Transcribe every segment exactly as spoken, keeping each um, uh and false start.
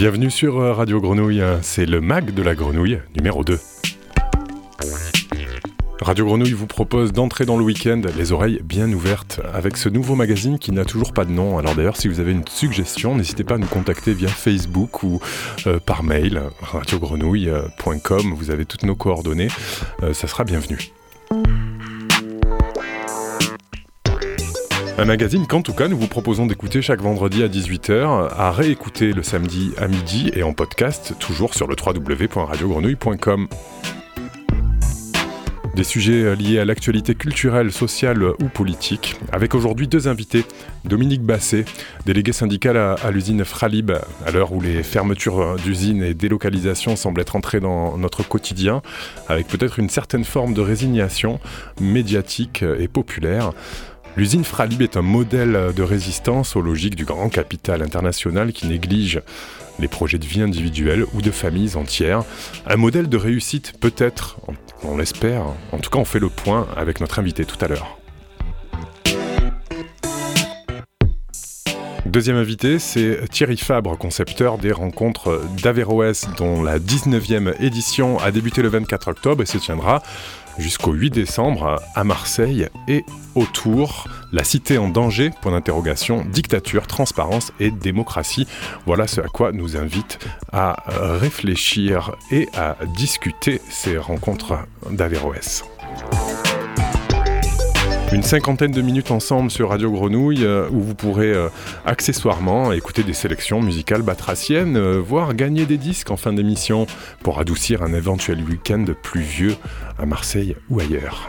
Bienvenue sur Radio Grenouille, c'est le mag de la grenouille numéro deux. Radio Grenouille vous propose d'entrer dans le week-end les oreilles bien ouvertes avec ce nouveau magazine qui n'a toujours pas de nom. Alors d'ailleurs, si vous avez une suggestion, n'hésitez pas à nous contacter via Facebook ou euh, par mail, radio grenouille point com, vous avez toutes nos coordonnées, euh, ça sera bienvenu. Un magazine qu'en tout cas nous vous proposons d'écouter chaque vendredi à dix-huit heures, à réécouter le samedi à midi et en podcast toujours sur le w w w point radio grenouille point com. Des sujets liés à l'actualité culturelle, sociale ou politique, avec aujourd'hui deux invités. Dominique Basset, délégué syndical à, à l'usine Fralib, à l'heure où les fermetures d'usines et délocalisations semblent être entrées dans notre quotidien, avec peut-être une certaine forme de résignation médiatique et populaire. L'usine Fralib est un modèle de résistance aux logiques du grand capital international qui néglige les projets de vie individuels ou de familles entières. Un modèle de réussite peut-être, on l'espère. En tout cas, on fait le point avec notre invité tout à l'heure. Deuxième invité, c'est Thierry Fabre, concepteur des rencontres d'Averroès, dont la dix-neuvième édition a débuté le vingt-quatre octobre et se tiendra jusqu'au huit décembre à Marseille et autour. La cité en danger, point d'interrogation, dictature, transparence et démocratie. Voilà ce à quoi nous invite à réfléchir et à discuter ces rencontres d'Averroès. Une cinquantaine de minutes ensemble sur Radio Grenouille euh, où vous pourrez euh, accessoirement écouter des sélections musicales batraciennes, euh, voire gagner des disques en fin d'émission pour adoucir un éventuel week-end pluvieux à Marseille ou ailleurs.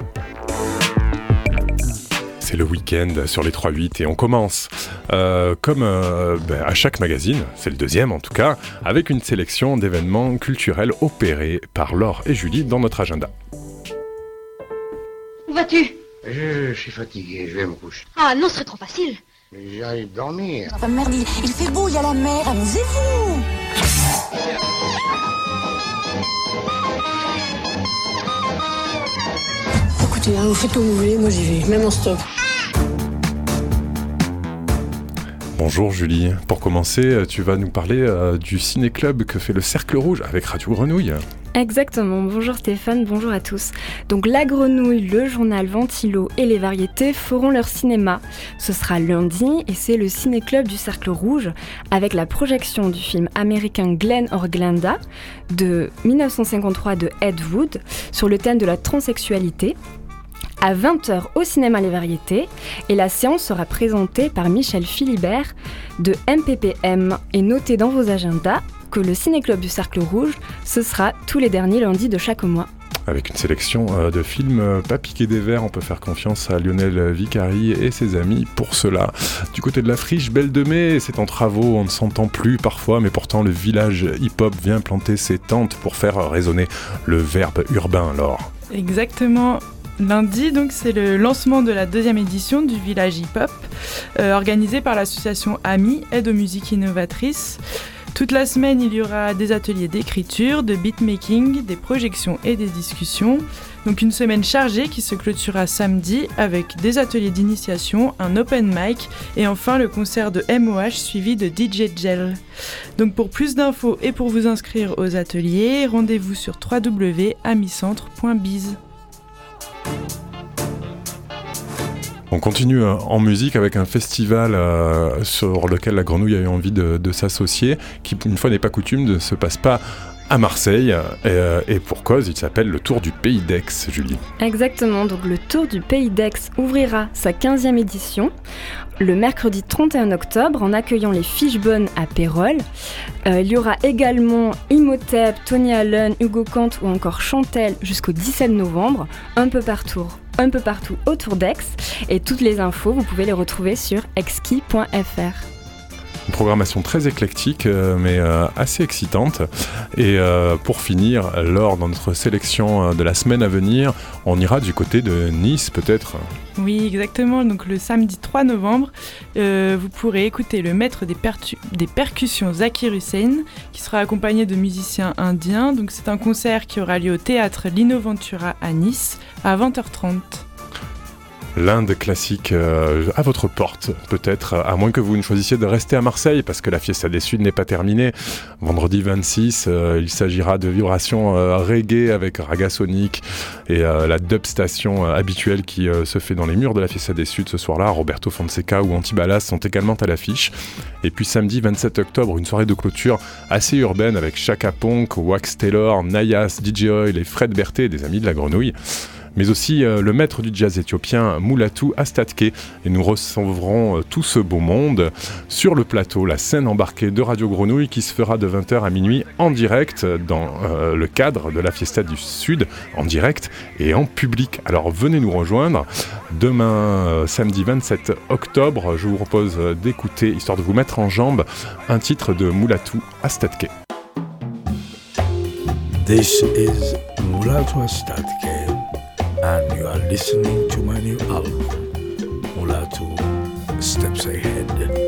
C'est le week-end sur les trois huit et on commence euh, comme euh, ben, à chaque magazine, c'est le deuxième en tout cas, avec une sélection d'événements culturels opérés par Laure et Julie dans notre agenda. Où vas-tu ? Je, je suis fatigué, je vais me coucher. Ah non, ce serait trop facile. Mais j'arrive à dormir. Enfin merde, il, il fait beau, il y a la mer, amusez-vous. Écoutez, hein, vous faites comme vous voulez, moi j'y vais, même en stop. Bonjour Julie, pour commencer, tu vas nous parler euh, du ciné-club que fait le Cercle Rouge avec Radio Grenouille. Exactement, bonjour Stéphane, bonjour à tous. Donc La Grenouille, le journal Ventilo et les variétés feront leur cinéma. Ce sera lundi et c'est le ciné-club du Cercle Rouge avec la projection du film américain Glen or Glenda de dix-neuf cent cinquante-trois de Ed Wood sur le thème de la transsexualité. À vingt heures au cinéma Les Variétés et la séance sera présentée par Michel Philibert de M P P M. Et notez dans vos agendas que le ciné-club du Cercle Rouge, ce sera tous les derniers lundis de chaque mois. Avec une sélection euh, de films euh, pas piqués des verres, on peut faire confiance à Lionel Vicari et ses amis pour cela. Du côté de la friche Belle de Mai, c'est en travaux, on ne s'entend plus parfois, mais pourtant le village hip-hop vient planter ses tentes pour faire résonner le verbe urbain, alors. Exactement. Lundi, donc, c'est le lancement de la deuxième édition du Village Hip-Hop, euh, organisé par l'association A M I, Aide aux musiques innovatrices. Toute la semaine, il y aura des ateliers d'écriture, de beatmaking, des projections et des discussions. Donc une semaine chargée qui se clôturera samedi avec des ateliers d'initiation, un open mic et enfin le concert de M O H suivi de D J Gel. Donc pour plus d'infos et pour vous inscrire aux ateliers, rendez-vous sur w w w point amicentre point biz. On continue en musique avec un festival euh, sur lequel la Grenouille a eu envie de, de s'associer, qui une fois n'est pas coutume ne se passe pas à Marseille, et, euh, et pour cause, il s'appelle le Tour du Pays d'Aix, Julie. Exactement, donc le Tour du Pays d'Aix ouvrira sa quinzième édition le mercredi trente et un octobre en accueillant les Fishbones à Pérols. Euh, il y aura également Imhotep, Tony Allen, Hugo Kant ou encore Chantelle jusqu'au dix-sept novembre, un peu partout. un peu partout autour d'Aix et toutes les infos, vous pouvez les retrouver sur exki point f r. Une programmation très éclectique euh, mais euh, assez excitante et euh, pour finir, lors de notre sélection euh, de la semaine à venir, on ira du côté de Nice peut-être. Oui, exactement, donc le samedi trois novembre, euh, vous pourrez écouter le maître des, pertu- des percussions Zakir Hussein qui sera accompagné de musiciens indiens. Donc c'est un concert qui aura lieu au théâtre Lino Ventura à Nice à vingt heures trente. l'Inde classique euh, à votre porte, peut-être, à moins que vous ne choisissiez de rester à Marseille, parce que la Fiesta des Suds n'est pas terminée. Vendredi vingt-six, euh, il s'agira de vibrations euh, reggae avec Raga Sonic et euh, la dub station euh, habituelle qui euh, se fait dans les murs de la Fiesta des Suds ce soir-là. Roberto Fonseca ou Antibalas sont également à l'affiche. Et puis samedi vingt-sept octobre, une soirée de clôture assez urbaine avec Chaka Ponk, Wax Taylor, Nayas, D J Oil et Fred Berthet, des amis de la Grenouille. Mais aussi euh, le maître du jazz éthiopien Mulatu Astatke. Et nous recevrons euh, tout ce beau monde sur le plateau, la scène embarquée de Radio Grenouille qui se fera de vingt heures à minuit en direct dans euh, le cadre de la Fiesta du Sud, en direct et en public. Alors venez nous rejoindre. Demain, euh, samedi vingt-sept octobre, je vous propose d'écouter, histoire de vous mettre en jambe, un titre de Mulatu Astatke. This is Mulatu Astatke. And you are listening to my new album, Mulatu Steps Ahead.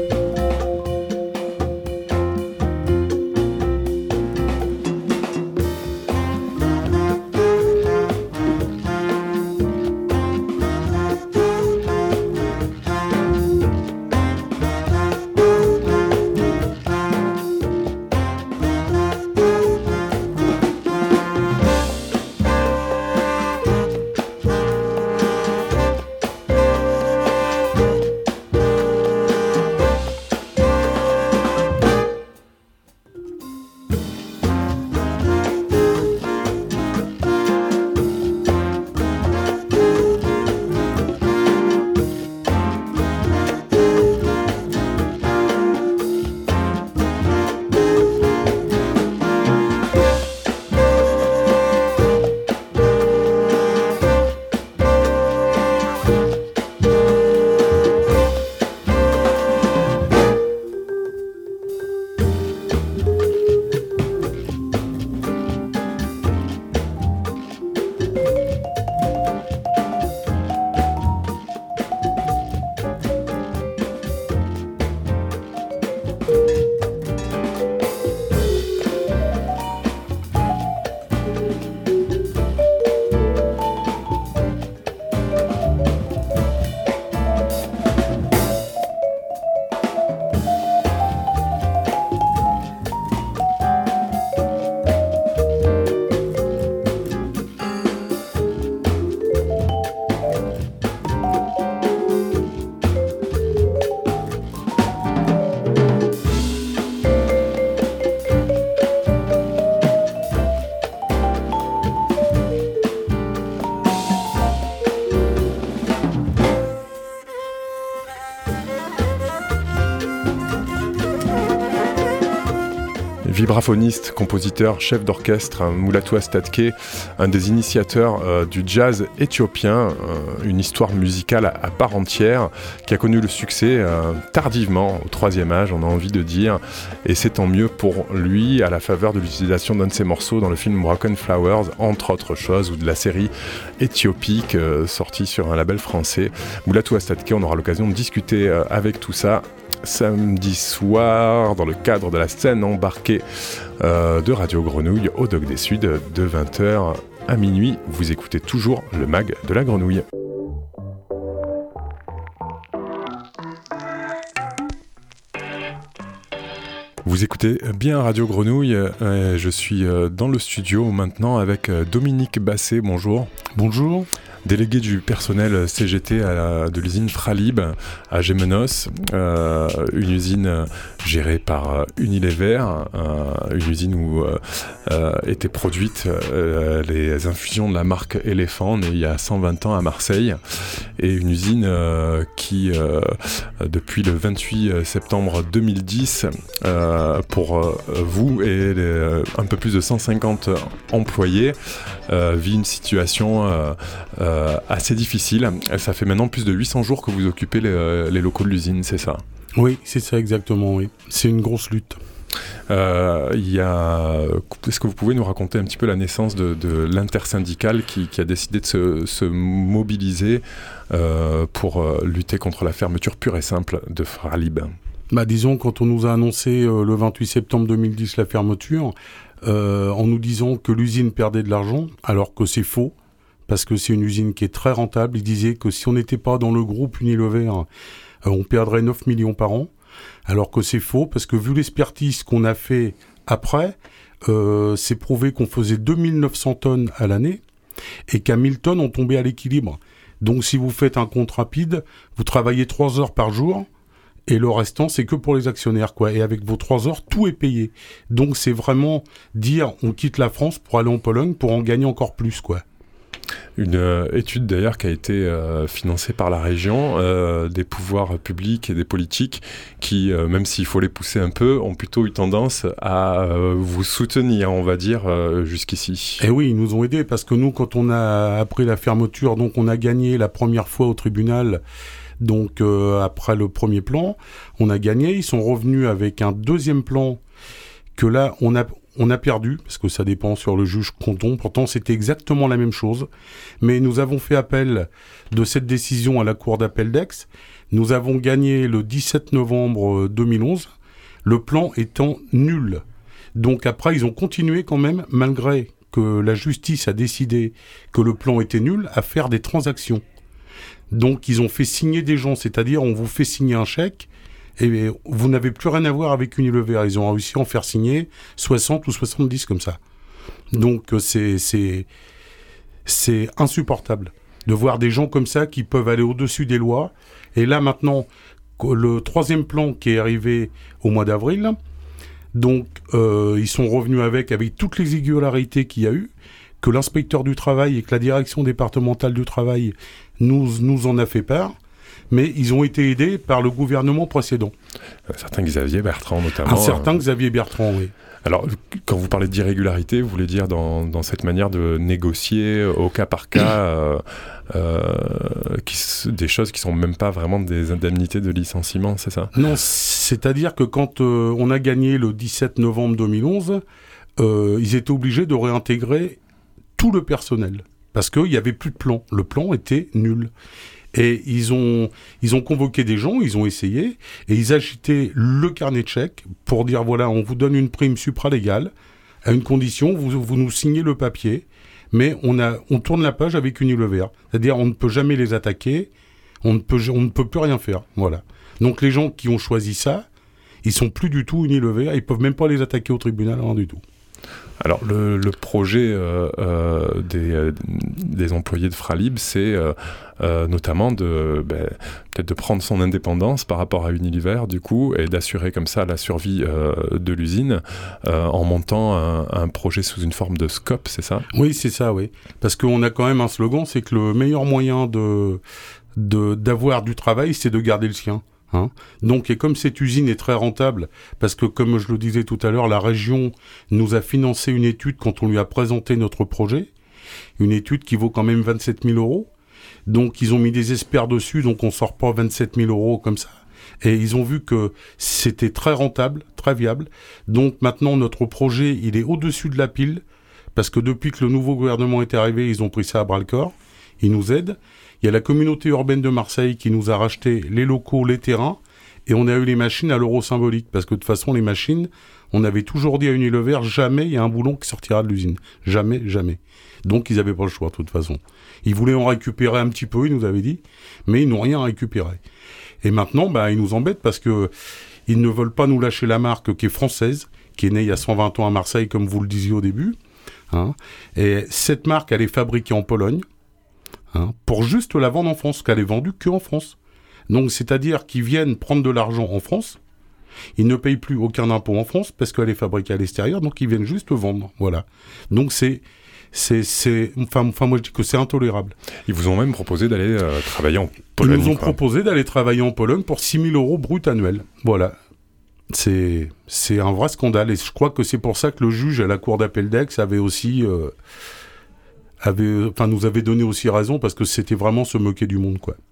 Vibraphoniste, compositeur, chef d'orchestre, Mulatu Astatke, un des initiateurs euh, du jazz éthiopien, euh, une histoire musicale à, à part entière, qui a connu le succès euh, tardivement, au troisième âge, on a envie de dire, et c'est tant mieux pour lui, à la faveur de l'utilisation d'un de ses morceaux dans le film Broken Flowers, entre autres choses, ou de la série éthiopique, euh, sortie sur un label français. Mulatu Astatke, on aura l'occasion de discuter euh, avec tout ça samedi soir dans le cadre de la scène embarquée euh, de Radio Grenouille au Doc des Suds de vingt heures à minuit. Vous écoutez toujours le mag de la Grenouille. Vous écoutez bien Radio Grenouille, euh, je suis euh, dans le studio maintenant avec euh, Dominique Basset, bonjour. Bonjour. Délégué du personnel C G T à la, de l'usine Fralib à Gémenos, euh, une usine gérée par Unilever, euh, une usine où euh, euh, étaient produites euh, les infusions de la marque Elephant, née il y a cent vingt ans à Marseille, et une usine euh, qui, euh, depuis le vingt-huit septembre deux mille dix, euh, pour euh, vous et les, un peu plus de cent cinquante employés, euh, vit une situation euh, euh, assez difficile. Ça fait maintenant plus de huit cents jours que vous occupez les, les locaux de l'usine, c'est ça ? Oui, c'est ça exactement, oui. C'est une grosse lutte. Euh, y a... Est-ce que vous pouvez nous raconter un petit peu la naissance de, de l'intersyndicale qui, qui a décidé de se, se mobiliser euh, pour euh, lutter contre la fermeture pure et simple de Fralib ? Bah, disons, quand on nous a annoncé euh, le vingt-huit septembre deux mille dix la fermeture, euh, en nous disant que l'usine perdait de l'argent, alors que c'est faux, parce que c'est une usine qui est très rentable. Il disait que si on n'était pas dans le groupe Unilever, euh, on perdrait neuf millions par an, alors que c'est faux, parce que vu l'expertise qu'on a fait après, euh, c'est prouvé qu'on faisait deux mille neuf cents tonnes à l'année, et qu'à mille tonnes, on tombait à l'équilibre. Donc si vous faites un compte rapide, vous travaillez trois heures par jour, et le restant, c'est que pour les actionnaires, quoi. Et avec vos trois heures, tout est payé. Donc c'est vraiment dire, on quitte la France pour aller en Pologne, pour en gagner encore plus, quoi. Une euh, étude d'ailleurs qui a été euh, financée par la région, euh, des pouvoirs publics et des politiques qui, euh, même s'il faut les pousser un peu, ont plutôt eu tendance à euh, vous soutenir, on va dire, euh, jusqu'ici. Et oui, ils nous ont aidés, parce que nous, quand on a appris la fermeture, donc on a gagné la première fois au tribunal, donc euh, après le premier plan, on a gagné, ils sont revenus avec un deuxième plan que là, on a... On a perdu, parce que ça dépend sur le juge Conton. Pourtant, c'était exactement la même chose. Mais nous avons fait appel de cette décision à la Cour d'appel d'Aix. Nous avons gagné le dix-sept novembre deux mille onze, le plan étant nul. Donc après, ils ont continué quand même, malgré que la justice a décidé que le plan était nul, à faire des transactions. Donc ils ont fait signer des gens, c'est-à-dire on vous fait signer un chèque, et vous n'avez plus rien à voir avec Unilever. Ils ont réussi à en faire signer soixante ou soixante-dix comme ça. Donc c'est, c'est, c'est insupportable de voir des gens comme ça qui peuvent aller au-dessus des lois. Et là maintenant, le troisième plan qui est arrivé au mois d'avril, donc euh, ils sont revenus avec, avec toutes les irrégularités qu'il y a eu, que l'inspecteur du travail et que la direction départementale du travail nous, nous en a fait part. Mais ils ont été aidés par le gouvernement précédent. Un certain Xavier Bertrand, notamment. Un certain euh... Xavier Bertrand, oui. Alors, quand vous parlez d'irrégularité, vous voulez dire dans, dans cette manière de négocier au cas par cas euh, euh, qui, des choses qui ne sont même pas vraiment des indemnités de licenciement, c'est ça ? Non, c'est-à-dire que quand euh, on a gagné le dix-sept novembre deux mille onze, euh, ils étaient obligés de réintégrer tout le personnel, parce qu'il n'y avait plus de plan. Le plan était nul. Et ils ont, ils ont convoqué des gens, ils ont essayé, et ils agitaient le carnet de chèques pour dire, voilà, on vous donne une prime supralégale, à une condition, vous, vous nous signez le papier, mais on, a, on tourne la page avec Unilever. C'est-à-dire, on ne peut jamais les attaquer, on ne peut, on ne peut plus rien faire. Voilà. Donc les gens qui ont choisi ça, ils sont plus du tout Unilever, ils peuvent même pas les attaquer au tribunal, rien du tout. Alors le, le projet euh, euh, des, euh, des employés de Fralib, c'est euh, euh, notamment de ben, peut-être de prendre son indépendance par rapport à Unilever du coup et d'assurer comme ça la survie euh, de l'usine euh, en montant un, un projet sous une forme de scope, c'est ça ? Oui, c'est ça, oui. Parce qu'on a quand même un slogan, c'est que le meilleur moyen de, de, d'avoir du travail, c'est de garder le sien. Hein. Donc, et comme cette usine est très rentable, parce que comme je le disais tout à l'heure, la région nous a financé une étude quand on lui a présenté notre projet, une étude qui vaut quand même vingt-sept mille euros. Donc, ils ont mis des experts dessus, donc on sort pas vingt-sept mille euros comme ça. Et ils ont vu que c'était très rentable, très viable. Donc maintenant, notre projet, il est au-dessus de la pile, parce que depuis que le nouveau gouvernement est arrivé, ils ont pris ça à bras-le-corps. Ils nous aident. Il y a la communauté urbaine de Marseille qui nous a racheté les locaux, les terrains, et on a eu les machines à l'euro symbolique, parce que de toute façon, les machines, on avait toujours dit à Unilever, jamais il y a un boulon qui sortira de l'usine. Jamais, jamais. Donc, ils n'avaient pas le choix, de toute façon. Ils voulaient en récupérer un petit peu, ils nous avaient dit, mais ils n'ont rien récupéré. Et maintenant, bah, ils nous embêtent parce que ils ne veulent pas nous lâcher la marque qui est française, qui est née il y a cent vingt ans à Marseille, comme vous le disiez au début. Hein. Et cette marque, elle est fabriquée en Pologne. Hein, pour juste la vendre en France, qu'elle est vendue qu'en France. Donc, c'est-à-dire qu'ils viennent prendre de l'argent en France, ils ne payent plus aucun impôt en France parce qu'elle est fabriquée à l'extérieur, donc ils viennent juste vendre, voilà. Donc c'est, c'est, c'est, enfin, enfin moi je dis que c'est intolérable. Ils vous ont même proposé d'aller euh, travailler en Pologne. Ils nous ont quoi. proposé d'aller travailler en Pologne pour six mille euros brut annuels, voilà. C'est, c'est un vrai scandale, et je crois que c'est pour ça que le juge à la cour d'appel d'Aix avait aussi... Euh, Avait, enfin, nous avait donné aussi raison, parce que c'était vraiment se moquer du monde, quoi.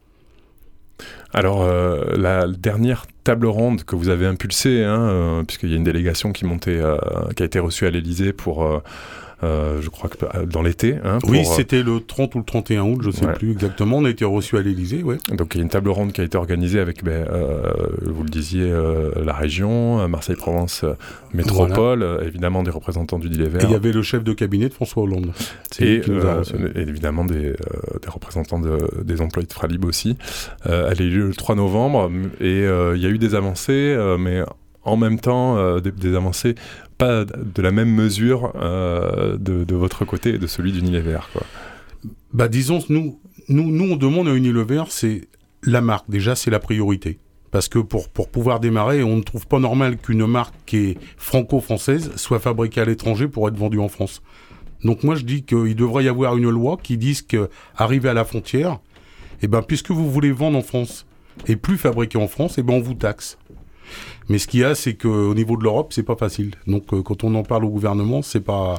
Alors, euh, la dernière table ronde que vous avez impulsée, hein, euh, puisqu'il y a une délégation qui, montait, euh, qui a été reçue à l'Élysée pour euh, euh, je crois que dans l'été. Hein, pour, oui, c'était le trente ou le trente et un août, je ne sais ouais. plus exactement. On a été reçus à l'Élysée. Ouais. Donc il y a une table ronde qui a été organisée avec, ben, euh, vous le disiez, euh, la région, Marseille-Provence euh, Métropole, voilà. euh, évidemment des représentants d'Unilever. Et il y avait le chef de cabinet de François Hollande. C'est et, euh, et évidemment des, euh, des représentants de, des employés de Fralib aussi. Euh, elle a eu lieu le trois novembre et euh, il y a eu des avancées, euh, mais en même temps euh, des, des avancées pas de la même mesure euh, de, de votre côté et de celui d'Unilever, quoi. Bah disons, nous, nous, nous on demande à Unilever, c'est la marque, déjà c'est la priorité. Parce que pour, pour pouvoir démarrer, on ne trouve pas normal qu'une marque qui est franco-française soit fabriquée à l'étranger pour être vendue en France. Donc moi je dis qu'il devrait y avoir une loi qui dise qu'arrivé à la frontière, eh ben, puisque vous voulez vendre en France et plus fabriquer en France, eh ben, on vous taxe. Mais ce qu'il y a, c'est qu'au niveau de l'Europe, c'est pas facile. Donc euh, quand on en parle au gouvernement, c'est pas...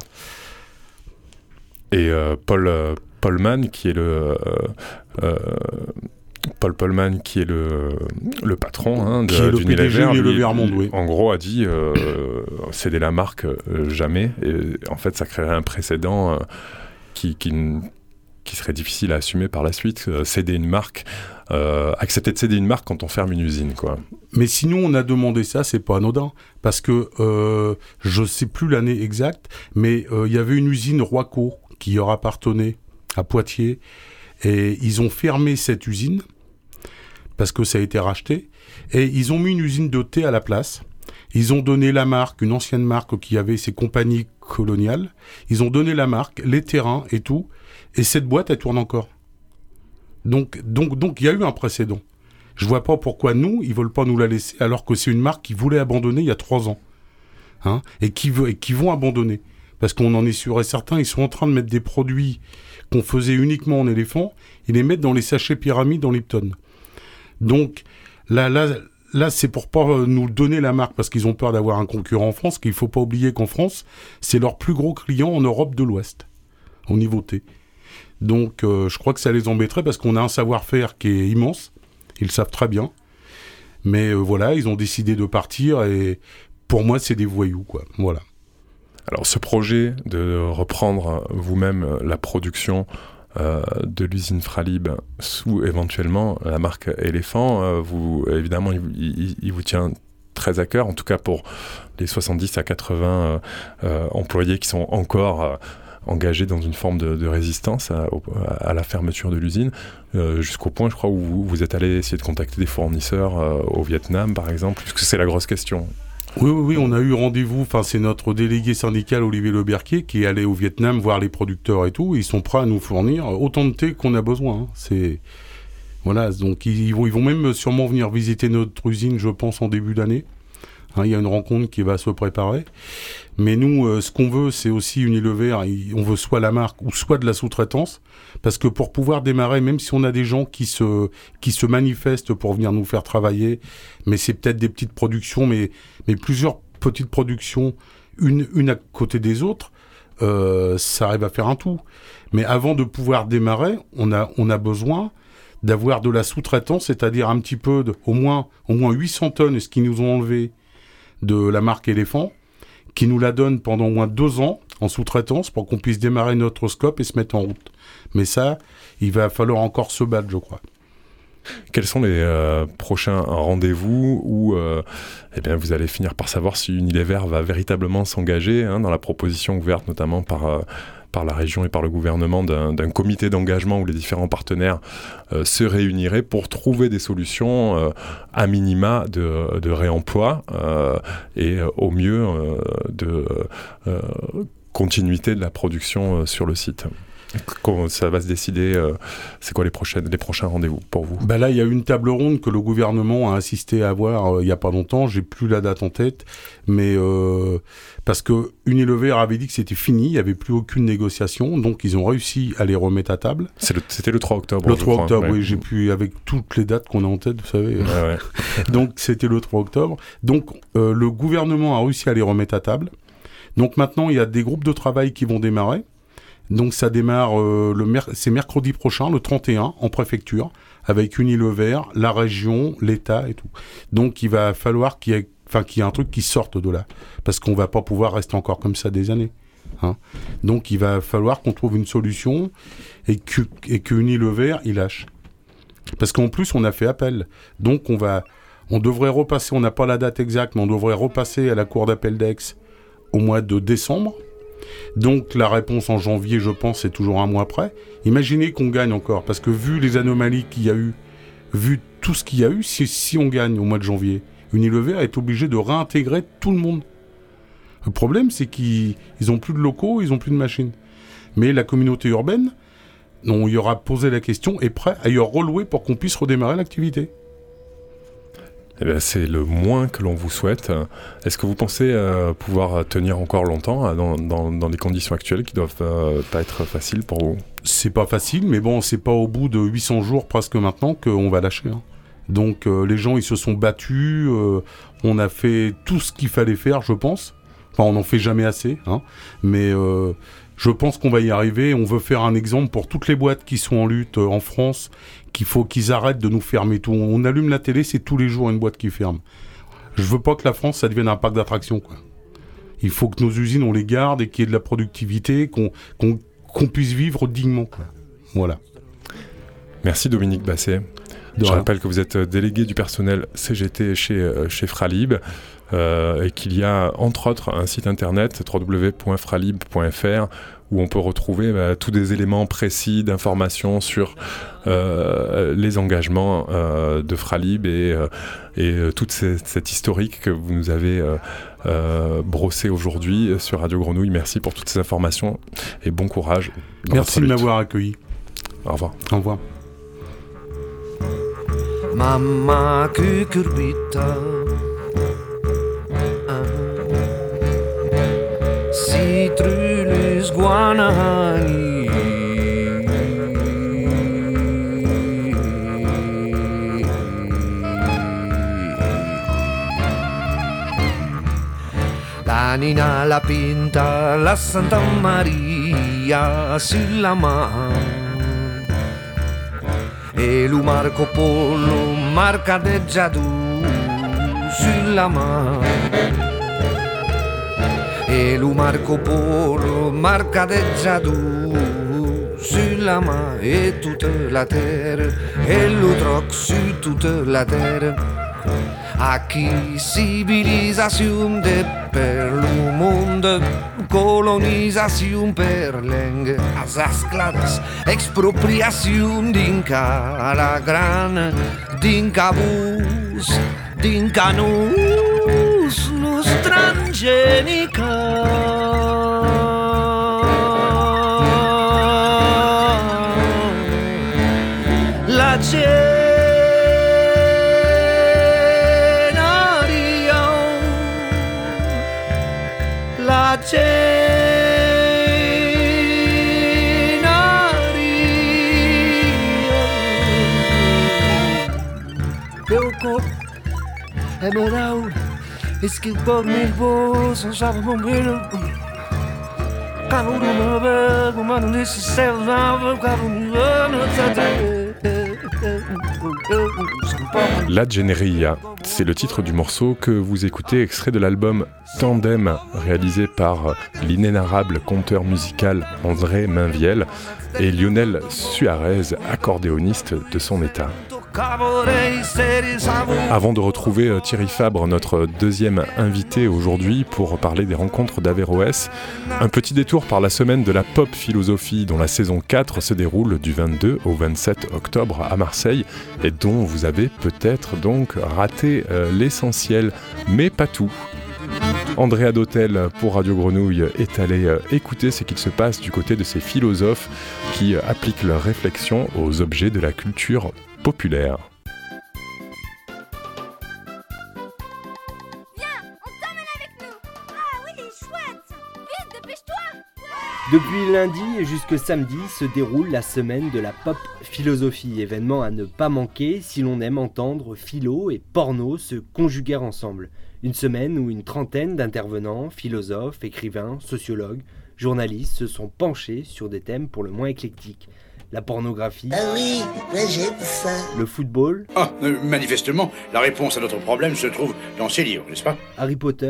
Et euh, Paul, euh, Paul Mann, qui est le... Euh, euh, Paul Polman, qui est le, le patron hein, de, qui est le P D G Unilever Monde, oui. En gros, a dit euh, céder la marque euh, jamais. Et en fait, ça créerait un précédent euh, qui, qui, qui serait difficile à assumer par la suite. Euh, céder une marque, euh, accepter de céder une marque quand on ferme une usine, quoi. Mais sinon, on a demandé ça, c'est pas anodin, parce que euh, je sais plus l'année exacte, mais il euh, y avait une usine Royco qui leur appartenait à Poitiers, et ils ont fermé cette usine parce que ça a été racheté, et ils ont mis une usine de thé à la place. Ils ont donné la marque, une ancienne marque qui avait ses compagnies coloniales. Ils ont donné la marque, les terrains et tout, et cette boîte, elle tourne encore. Donc, donc, donc, il y a eu un précédent. Je vois pas pourquoi nous, ils veulent pas nous la laisser, alors que c'est une marque qu'ils voulaient abandonner il y a trois ans, hein, et qui veut, et qui vont abandonner, parce qu'on en est sûr et certain. Ils sont en train de mettre des produits qu'on faisait uniquement en éléphant, et les mettre dans les sachets pyramides dans Lipton. Donc là, là, là, c'est pour pas nous donner la marque parce qu'ils ont peur d'avoir un concurrent en France. Qu'il faut pas oublier qu'en France, c'est leur plus gros client en Europe de l'Ouest au niveau thé. Donc, euh, je crois que ça les embêterait parce qu'on a un savoir-faire qui est immense. Ils le savent très bien, mais euh, voilà, ils ont décidé de partir et pour moi, c'est des voyous, quoi. Voilà. Alors, ce projet de reprendre vous-même la production Euh, de l'usine Fralib sous éventuellement la marque Éléphant, euh, vous, évidemment, il, il, il vous tient très à cœur, en tout cas pour les soixante-dix à quatre-vingts euh, euh, employés qui sont encore euh, engagés dans une forme de, de résistance à, à la fermeture de l'usine, euh, jusqu'au point, je crois, où vous, vous êtes allé essayer de contacter des fournisseurs euh, au Vietnam, par exemple, puisque c'est la grosse question. Oui, oui, oui, on a eu rendez-vous, enfin c'est notre délégué syndical Olivier Leberquier qui est allé au Vietnam voir les producteurs et tout, ils sont prêts à nous fournir autant de thé qu'on a besoin, hein. C'est... Voilà, donc ils vont, ils vont même sûrement venir visiter notre usine, je pense, en début d'année. Hein, il y a une rencontre qui va se préparer. Mais nous, euh, ce qu'on veut, c'est aussi Unilever, on veut soit la marque ou soit de la sous-traitance, parce que pour pouvoir démarrer, même si on a des gens qui se, qui se manifestent pour venir nous faire travailler, mais c'est peut-être des petites productions, mais, mais plusieurs petites productions, une, une à côté des autres, euh, ça arrive à faire un tout. Mais avant de pouvoir démarrer, on a, on a besoin d'avoir de la sous-traitance, c'est-à-dire un petit peu, de, au moins, au moins huit cents tonnes, ce qu'ils nous ont enlevé de la marque Éléphant, qui nous la donne pendant au moins deux ans en sous-traitance pour qu'on puisse démarrer notre scope et se mettre en route. Mais ça, il va falloir encore se battre, je crois. Quels sont les euh, prochains rendez-vous où euh, eh bien, vous allez finir par savoir si Unilever va véritablement s'engager hein, dans la proposition ouverte notamment par, euh, par la région et par le gouvernement d'un, d'un comité d'engagement où les différents partenaires euh, se réuniraient pour trouver des solutions euh, à minima de, de réemploi euh, et euh, au mieux euh, de euh, continuité de la production euh, sur le site. Quand ça va se décider, euh, c'est quoi les, prochaines, les prochains rendez-vous pour vous ? Bah là, il y a une table ronde que le gouvernement a insisté à avoir euh, il n'y a pas longtemps. J'ai plus la date en tête, mais euh, parce que Unilever avait dit que c'était fini, il n'y avait plus aucune négociation, donc ils ont réussi à les remettre à table. C'est le, c'était le trois octobre. Le trois crois, octobre, ouais. oui, j'ai pu avec toutes les dates qu'on a en tête, vous savez. Ouais, ouais. Donc c'était le trois octobre. Donc euh, le gouvernement a réussi à les remettre à table. Donc maintenant, il y a des groupes de travail qui vont démarrer. Donc ça démarre, euh, le mer- c'est mercredi prochain, le trente et un, en préfecture, avec Unilever, la région, l'État et tout. Donc il va falloir qu'il y ait, enfin, qu'il y ait un truc qui sorte de là, parce qu'on va pas pouvoir rester encore comme ça des années. Hein. Donc il va falloir qu'on trouve une solution et que, et que Unilever, il lâche. Parce qu'en plus, on a fait appel. Donc on va, on devrait repasser, on n'a pas la date exacte, mais on devrait repasser à la cour d'appel d'Aix au mois de décembre. Donc la réponse en janvier, je pense, c'est toujours un mois après. Imaginez qu'on gagne encore, parce que vu les anomalies qu'il y a eu, vu tout ce qu'il y a eu, si, si on gagne au mois de janvier, Unilever est obligé de réintégrer tout le monde. Le problème, c'est qu'ils n'ont plus de locaux, ils n'ont plus de machines. Mais la communauté urbaine, on y aura posé la question, est prêt à y relouer pour qu'on puisse redémarrer l'activité. Eh bien, c'est le moins que l'on vous souhaite. Est-ce que vous pensez euh, pouvoir tenir encore longtemps euh, dans, dans, dans les conditions actuelles qui doivent euh, pas être faciles pour vous ? C'est pas facile, mais bon, c'est pas au bout de huit cents jours presque maintenant qu'on va lâcher. Hein. Donc euh, les gens, ils se sont battus, euh, on a fait tout ce qu'il fallait faire, je pense. Enfin, on n'en fait jamais assez, hein. Mais euh, je pense qu'on va y arriver. On veut faire un exemple pour toutes les boîtes qui sont en lutte euh, en France, qu'il faut qu'ils arrêtent de nous fermer tout. On allume la télé, c'est tous les jours une boîte qui ferme. Je veux pas que la France, ça devienne un parc d'attractions, quoi. Il faut que nos usines, on les garde et qu'il y ait de la productivité, qu'on, qu'on, qu'on puisse vivre dignement, quoi. Voilà. Merci Dominique Basset. De Je rien. rappelle que vous êtes délégué du personnel C G T chez, chez Fralib euh, et qu'il y a entre autres un site internet w w w point fralib point f r où on peut retrouver bah, tous des éléments précis d'information sur euh, les engagements euh, de Fralib et, euh, et euh, toute ces, cette historique que vous nous avez euh, euh, brossé aujourd'hui sur Radio Grenouille. Merci pour toutes ces informations et bon courage. Merci de m'avoir accueilli. Au revoir. Au revoir. Mamma cucurbita Citrulus guanani La Nina, la Pinta, la Santa Maria sulla mano e lo Marco Polo marcadeggia tu sulla mano e lo Marco Polo marcadeggia tu sulla mano e tutta la terra e lo troc su tutta la terra a chi civilisation de per lo mondo colonización per lenge as ascladas expropriación d'inca la gran d'inca bus d'inca nus nus transgenica la gente E me dau es que por mil vos sabe bombero Cabo una vez como no dice se lava cabo no La Generia, c'est le titre du morceau que vous écoutez, extrait de l'album Tandem, réalisé par l'inénarrable conteur musical André Mainviel et Lionel Suarez, accordéoniste de son état. Avant de retrouver Thierry Fabre, notre deuxième invité aujourd'hui pour parler des rencontres d'Averroès, un petit détour par la semaine de la pop philosophie dont la saison quatre se déroule du vingt-deux au vingt-sept octobre à Marseille et dont vous avez peut-être donc raté euh, l'essentiel, mais pas tout. Andrea Dotel pour Radio Grenouille est allé euh, écouter ce qu'il se passe du côté de ces philosophes qui euh, appliquent leurs réflexions aux objets de la culture populaire. Depuis lundi et jusque samedi se déroule la semaine de la pop philosophie, événement à ne pas manquer si l'on aime entendre philo et porno se conjuguer ensemble. Une semaine où une trentaine d'intervenants, philosophes, écrivains, sociologues, journalistes se sont penchés sur des thèmes pour le moins éclectiques. La pornographie, ah oui, ouais, j'aime ça. Le football, ah, euh, manifestement, la réponse à notre problème se trouve dans ces livres, n'est-ce pas ? Harry Potter,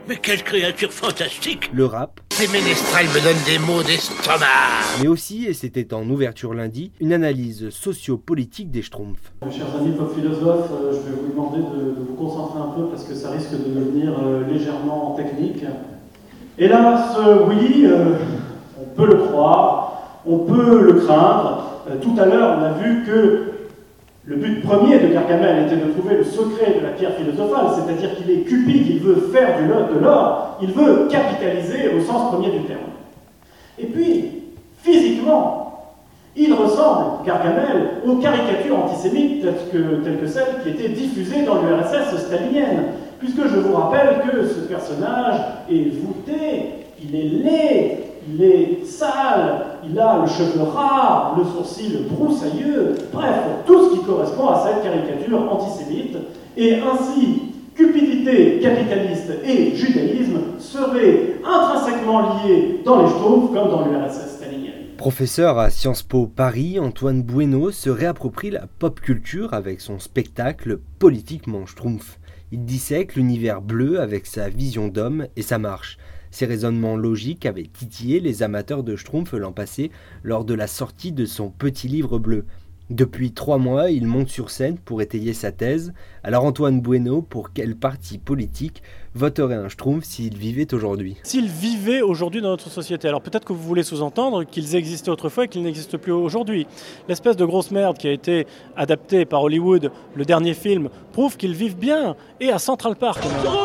Mais quelle créature fantastique! Le rap. Ces ménestrels me donnent des maux d'estomac! Mais aussi, et c'était en ouverture lundi, une analyse socio-politique des Schtroumpfs. Mes chers amis pop philosophes, euh, je vais vous demander de, de vous concentrer un peu parce que ça risque de devenir euh, légèrement technique. Hélas, euh, oui, euh, on peut le croire, on peut le craindre. Euh, tout à l'heure, on a vu que le but premier de Gargamel était de trouver le secret de la pierre philosophale, c'est-à-dire qu'il est cupide, il veut faire du lot de l'or, il veut capitaliser au sens premier du terme. Et puis, physiquement, il ressemble, Gargamel, aux caricatures antisémites telles que, telles que celles qui étaient diffusées dans l'U R S S stalinienne, puisque je vous rappelle que ce personnage est voûté, il est laid, il est sale, il a le cheveu ras, le sourcil broussailleux, bref, tout ce qui correspond à cette caricature antisémite. Et ainsi, cupidité, capitaliste et judaïsme seraient intrinsèquement liés dans les Schtroumpfs comme dans l'U R S S stalinienne. Professeur à Sciences Po Paris, Antoine Bueno se réapproprie la pop culture avec son spectacle Politiquement Schtroumpf. Il dissèque l'univers bleu avec sa vision d'homme et sa marche. Ces raisonnements logiques avaient titillé les amateurs de Schtroumpf l'an passé lors de la sortie de son petit livre bleu. Depuis trois mois, il monte sur scène pour étayer sa thèse. Alors Antoine Bueno, pour quel parti politique voterait un Schtroumpf s'il vivait aujourd'hui ? S'ils vivaient aujourd'hui dans notre société, alors peut-être que vous voulez sous-entendre qu'ils existaient autrefois et qu'ils n'existent plus aujourd'hui. L'espèce de grosse merde qui a été adaptée par Hollywood, le dernier film, prouve qu'ils vivent bien, et à Central Park.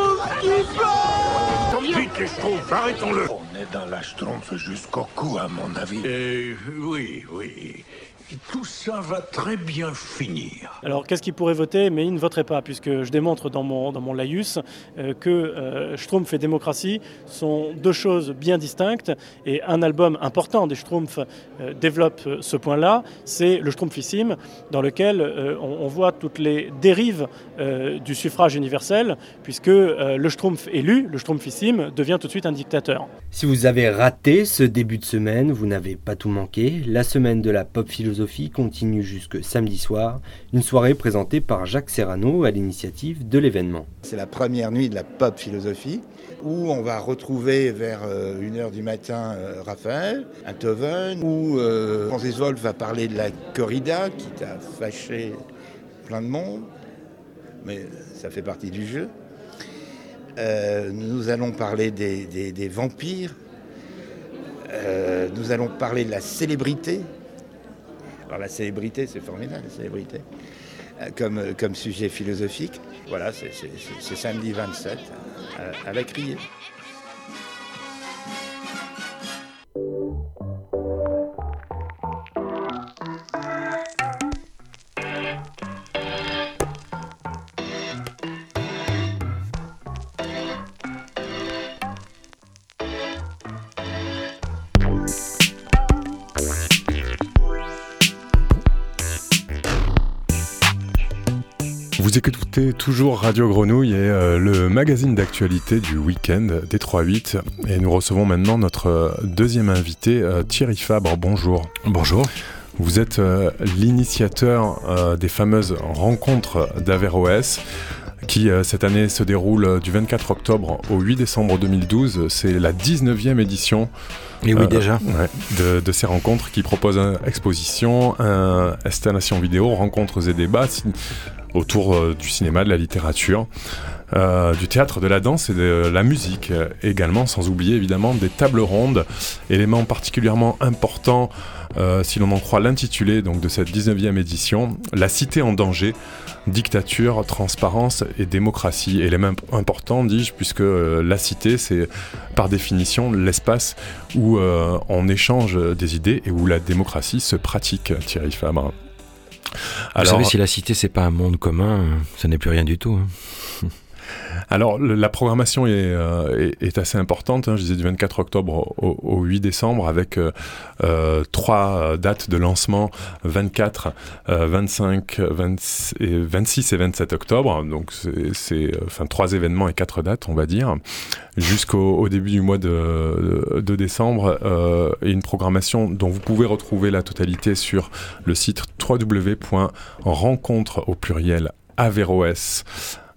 Vite les Schtroumpfs, arrêtons-le! On est dans la Schtroumpf jusqu'au cou, à mon avis. Euh, oui, oui. Tout ça va très bien finir. Alors qu'est-ce qu'ils pourraient voter? Mais ils ne voteraient pas, puisque je démontre dans mon, dans mon laïus euh, que euh, Schtroumpf et démocratie sont deux choses bien distinctes, et un album important des Schtroumpfs euh, développe ce point-là, c'est le Schtroumpfissime, dans lequel euh, on, on voit toutes les dérives euh, du suffrage universel, puisque euh, le Schtroumpf élu, le Schtroumpfissime, devient tout de suite un dictateur. Si vous avez raté ce début de semaine, vous n'avez pas tout manqué. La semaine de la pop philosophie continue jusque samedi soir, une soirée présentée par Jacques Serrano à l'initiative de l'événement. C'est la première nuit de la pop philosophie où on va retrouver vers une heure du matin euh, Raphaël, Enthoven, où euh, Francis Wolff va parler de la corrida qui t'a fâché plein de monde, mais ça fait partie du jeu. Euh, nous allons parler des, des, des vampires, euh, nous allons parler de la célébrité. Alors la célébrité, c'est formidable, la célébrité, euh, comme, comme sujet philosophique. Voilà, c'est, c'est, c'est samedi vingt-sept à, à la Criée. Vous écoutez toujours Radio Grenouille et euh, le magazine d'actualité du week-end des trois huit. Et nous recevons maintenant notre euh, deuxième invité, euh, Thierry Fabre. Bonjour. Bonjour. Vous êtes euh, l'initiateur euh, des fameuses rencontres d'Averroès qui euh, cette année se déroulent du vingt-quatre octobre au huit décembre deux mille douze. C'est la dix-neuvième édition. Et oui, euh, déjà. Ouais, de, de ces rencontres qui proposent une exposition, une installation vidéo, rencontres et débats autour euh, du cinéma, de la littérature, euh, du théâtre, de la danse et de la musique euh, également, sans oublier évidemment des tables rondes, élément particulièrement important euh, si l'on en croit l'intitulé donc, de cette dix-neuvième édition, La cité en danger, dictature, transparence et démocratie. Élément important, dis-je, puisque euh, la cité, c'est par définition l'espace où euh, on échange des idées et où la démocratie se pratique, Thierry Fabre. Vous Alors, savez, si la cité, c'est pas un monde commun, ça n'est plus rien du tout. Hein. Alors, le, la programmation est, euh, est, est assez importante, hein, je disais du vingt-quatre octobre au, au huit décembre, avec euh, euh, trois dates de lancement, vingt-quatre, euh, vingt-cinq, vingt, et vingt-six et vingt-sept octobre, donc c'est, c'est enfin, trois événements et quatre dates, on va dire, jusqu'au au début du mois de, de, de décembre, euh, et une programmation dont vous pouvez retrouver la totalité sur le site w w w point rencontre au pluriel Averroès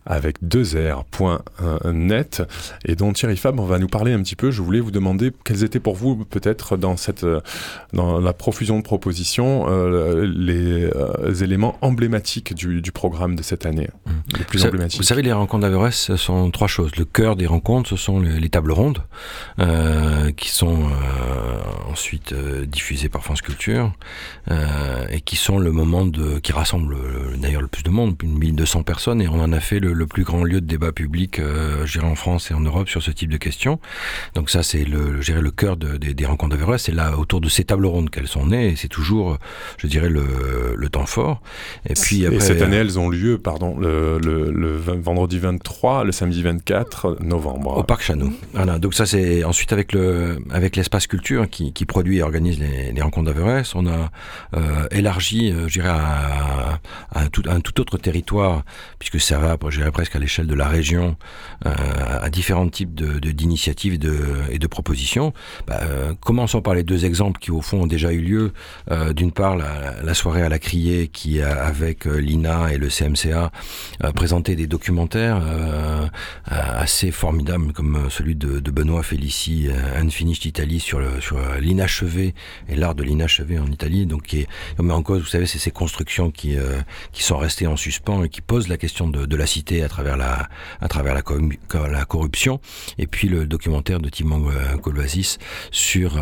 avec deux R, point, euh, net, et dont Thierry Fabre va nous parler un petit peu. Je voulais vous demander quels étaient pour vous, peut-être, dans, cette, dans la profusion de propositions, euh, les euh, éléments emblématiques du, du programme de cette année, mmh. les plus vous emblématiques. Vous savez, les rencontres d'Averroès, ce sont trois choses. Le cœur des rencontres, ce sont les, les tables rondes, euh, qui sont euh, ensuite euh, diffusées par France Culture, euh, et qui sont le moment de, qui rassemble euh, d'ailleurs le plus de monde, plus de mille deux cents personnes, et on en a fait le, le plus grand lieu de débat public, euh, je dirais en France et en Europe, sur ce type de questions. Donc ça, c'est le, je dirais, le cœur de, de, des rencontres d'Averroès. C'est là, autour de ces tables rondes qu'elles sont nées, et c'est toujours, je dirais, le, le temps fort. Et puis après, et cette année, elles ont lieu, pardon, le, le, le vendredi vingt-trois, le samedi vingt-quatre novembre. Au Parc Chano. Voilà. Donc ça, c'est ensuite avec le, avec l'espace culture qui, qui produit et organise les, les rencontres d'Averroès, on a euh, élargi, euh, je dirais, à, à, un tout, à un tout autre territoire, puisque ça va, je dirais, presque à l'échelle de la région, euh, à différents types de, de, d'initiatives et de, et de propositions. Bah, euh, commençons par les deux exemples qui, au fond, ont déjà eu lieu. Euh, d'une part, la, la soirée à la Criée, qui, avec euh, l'I N A et le C M C A, euh, présentait des documentaires euh, assez formidables, comme celui de, de Benoît Félici, Unfinished Italy, sur, le, sur l'inachevé et l'art de l'inachevé en Italie. Donc, qui est, on met en cause, vous savez, c'est ces constructions qui, euh, qui sont restées en suspens et qui posent la question de, de la cité à travers la, à travers la, la corruption. Et puis le documentaire de Timon Koloasis sur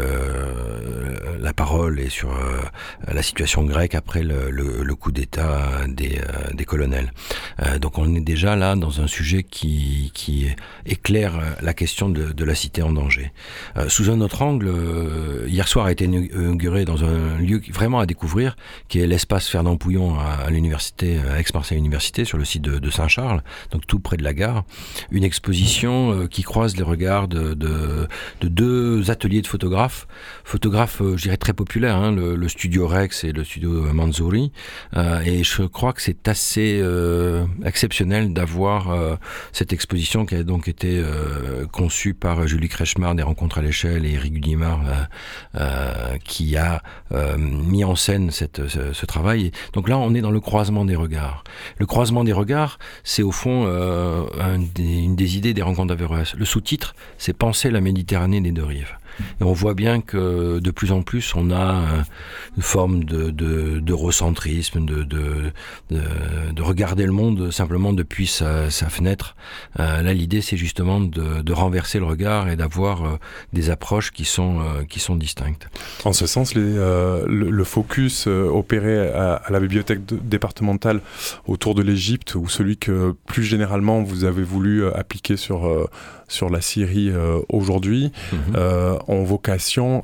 euh, la parole et sur euh, la situation grecque après le, le, le coup d'État des, euh, des colonels. Euh, donc on est déjà là dans un sujet qui, qui éclaire la question de, de la cité en danger. Euh, sous un autre angle, euh, hier soir a été inauguré dans un lieu vraiment à découvrir, qui est l'espace Fernand Pouillon à, à l'université, à Aix-Marseille Université, sur le site de, de Saint-Charles, donc tout près de la gare, une exposition euh, qui croise les regards de, de, de deux ateliers de photographes, photographes, euh, je dirais, très populaires, hein, le, le studio Rex et le studio Manzouri, euh, et je crois que c'est assez euh, exceptionnel d'avoir euh, cette exposition qui a donc été euh, conçue par Julie Kretschmar des Rencontres à l'échelle et Eric Guillemard, euh, euh, qui a euh, mis en scène cette, ce, ce travail. Donc là, on est dans le croisement des regards. Le croisement des regards, c'est au fond euh, un des, une des idées des Rencontres d'Averroès. Le sous-titre, c'est « Penser la Méditerranée des deux rives ». Et on voit bien que de plus en plus, on a une forme de, de, de recentrisme, de, de, de, de regarder le monde simplement depuis sa, sa fenêtre. Euh, là, l'idée, c'est justement de, de renverser le regard et d'avoir euh, des approches qui sont, euh, qui sont distinctes. En ce sens, les, euh, le, le focus euh, opéré à, à la bibliothèque de, départementale autour de l'Égypte, ou celui que plus généralement vous avez voulu euh, appliquer sur... Euh, sur la Syrie euh, aujourd'hui, mmh. euh, ont vocation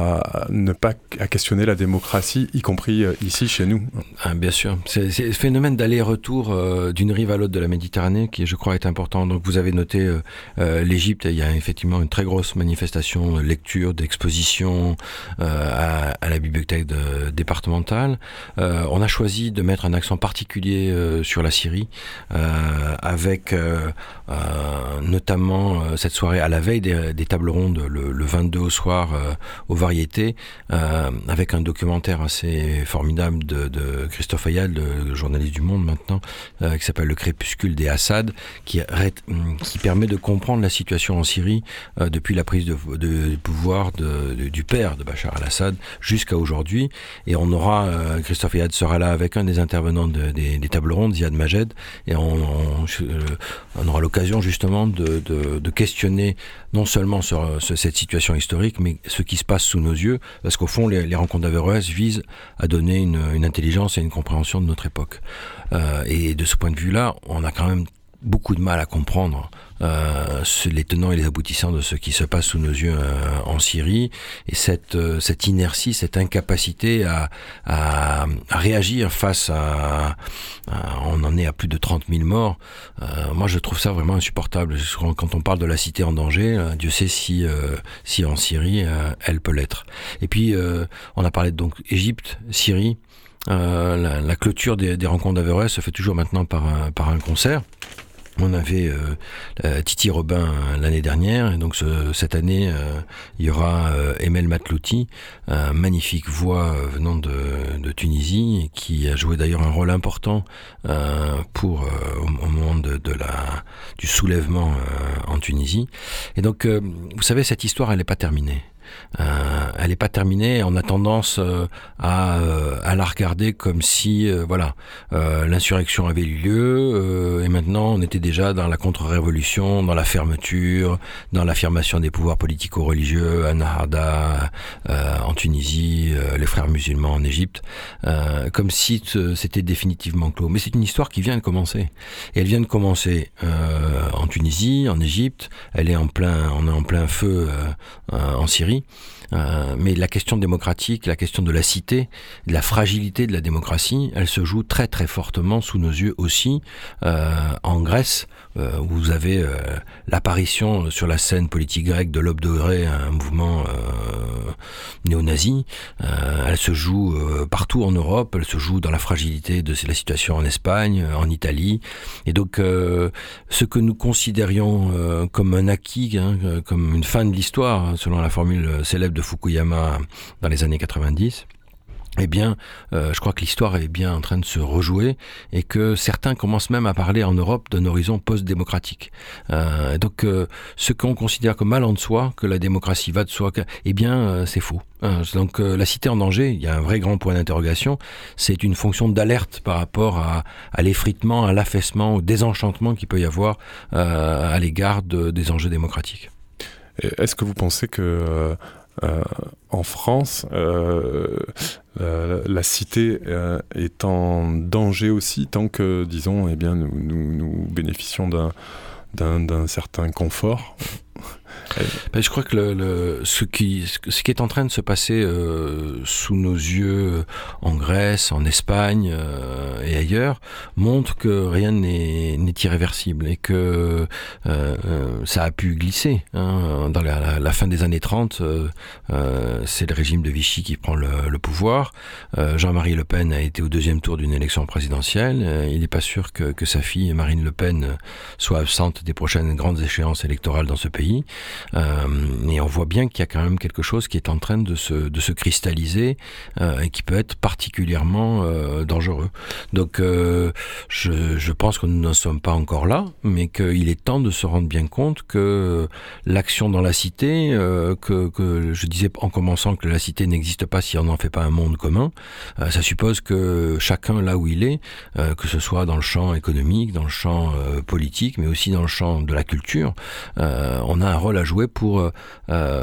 à ne pas à questionner la démocratie, y compris euh, ici chez nous. Ah, bien sûr. C'est, c'est le phénomène d'aller-retour euh, d'une rive à l'autre de la Méditerranée qui, je crois, est important. Donc vous avez noté euh, euh, l'Égypte, il y a effectivement une très grosse manifestation, euh, lecture, d'exposition euh, à, à la bibliothèque de, départementale. Euh, on a choisi de mettre un accent particulier euh, sur la Syrie, euh, avec euh, euh, notamment cette soirée à la veille des, des tables rondes, le, le vingt-deux au soir, euh, aux Variétés, euh, avec un documentaire assez formidable de, de Christophe Ayad, le journaliste du Monde maintenant, euh, qui s'appelle Le Crépuscule des Assad, qui, qui permet de comprendre la situation en Syrie euh, depuis la prise de, de pouvoir de, de, du père de Bachar al-Assad jusqu'à aujourd'hui. Et on aura, euh, Christophe Ayad sera là avec un des intervenants de, des, des tables rondes, Ziad Majed, et on, on, on aura l'occasion justement de, de de questionner non seulement sur, sur cette situation historique, mais ce qui se passe sous nos yeux, parce qu'au fond, les, les rencontres d'Averroès visent à donner une, une intelligence et une compréhension de notre époque. Euh, et de ce point de vue-là, on a quand même beaucoup de mal à comprendre euh, les tenants et les aboutissants de ce qui se passe sous nos yeux euh, en Syrie, et cette, euh, cette inertie, cette incapacité à, à, à réagir face à, à... On en est à plus de trente mille morts. Euh, moi, je trouve ça vraiment insupportable. Quand on parle de la cité en danger, euh, Dieu sait si, euh, si en Syrie, euh, elle peut l'être. Et puis, euh, on a parlé de donc Égypte, Syrie. Euh, la, la clôture des, des rencontres d'Averroès se fait toujours maintenant par un, par un concert. On avait euh, euh, Titi Robin euh, l'année dernière, et donc ce, cette année, euh, il y aura euh, Emel Matlouti, un magnifique voix euh, venant de, de Tunisie, et qui a joué d'ailleurs un rôle important euh, pour, euh, au, au moment de, de la, du soulèvement euh, en Tunisie. Et donc, euh, vous savez, cette histoire, elle n'est pas terminée. Euh, elle n'est pas terminée. On a tendance euh, à, euh, à la regarder comme si euh, voilà, euh, l'insurrection avait eu lieu euh, et maintenant on était déjà dans la contre-révolution, dans la fermeture, dans l'affirmation des pouvoirs politico-religieux, à Nahda euh, en Tunisie, euh, les frères musulmans en Égypte, euh, comme si t- c'était définitivement clos. Mais c'est une histoire qui vient de commencer. Et elle vient de commencer euh, en Tunisie, en Égypte. Elle est en plein, on est en plein feu euh, euh, en Syrie. Euh, mais la question démocratique, la question de la cité, de la fragilité de la démocratie, elle se joue très très fortement sous nos yeux aussi euh, en Grèce, euh, où vous avez euh, l'apparition sur la scène politique grecque de l'Aube dorée, un mouvement euh, néo-nazi. Euh, elle se joue euh, partout en Europe, elle se joue dans la fragilité de la situation en Espagne, en Italie. Et donc, euh, ce que nous considérions euh, comme un acquis, hein, comme une fin de l'histoire, hein, selon la formule célèbre de Fukuyama dans les années quatre-vingt-dix, eh bien, euh, je crois que l'histoire est bien en train de se rejouer et que certains commencent même à parler en Europe d'un horizon post-démocratique. Euh, donc, euh, ce qu'on considère comme allant de soi, que la démocratie va de soi, que, eh bien, euh, c'est faux. Euh, donc, euh, la cité en danger, il y a un vrai grand point d'interrogation. C'est une fonction d'alerte par rapport à, à l'effritement, à l'affaissement, au désenchantement qu'il peut y avoir euh, à l'égard de, des enjeux démocratiques. Est-ce que vous pensez que euh, euh, en France, euh, euh, la cité euh, est en danger aussi, tant que, disons, eh bien, nous, nous, nous bénéficions d'un, d'un, d'un certain confort? Ben, je crois que le, le, ce, qui, ce qui est en train de se passer euh, sous nos yeux en Grèce, en Espagne euh, et ailleurs montre que rien n'est, n'est irréversible et que euh, ça a pu glisser. Hein. Dans la, la, la fin des années trente, euh, euh, c'est le régime de Vichy qui prend le, le pouvoir. Euh, Jean-Marie Le Pen a été au deuxième tour d'une élection présidentielle. Euh, il n'est pas sûr que, que sa fille, Marine Le Pen, soit absente des prochaines grandes échéances électorales dans ce pays. Euh, et on voit bien qu'il y a quand même quelque chose qui est en train de se, de se cristalliser euh, et qui peut être particulièrement euh, dangereux. Donc euh, je, je pense que nous n'en sommes pas encore là, mais qu'il est temps de se rendre bien compte que l'action dans la cité, euh, que, que je disais en commençant que la cité n'existe pas si on n'en fait pas un monde commun, euh, ça suppose que chacun là où il est, euh, que ce soit dans le champ économique, dans le champ euh, politique, mais aussi dans le champ de la culture, euh, on a un rôle à jouer pour euh,